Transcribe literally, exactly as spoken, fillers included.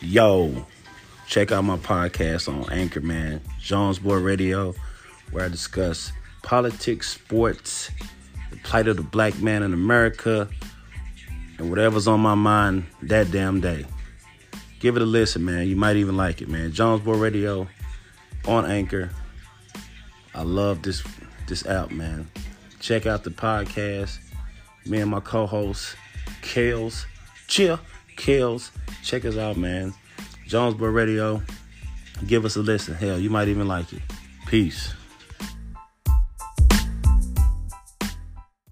Yo, check out my podcast on Anchor, man. Jonesboro Radio, where I discuss politics, sports, the plight of the black man in America, and whatever's on my mind that damn day. Give it a listen, man. You might even like it, man. Jonesboro Radio on Anchor. I love this this app, man. Check out the podcast. Me and my co-host, Kales. Chill, Kales. Check us out, man. Jonesboro Radio. Give us a listen. Hell, you might even like it. Peace.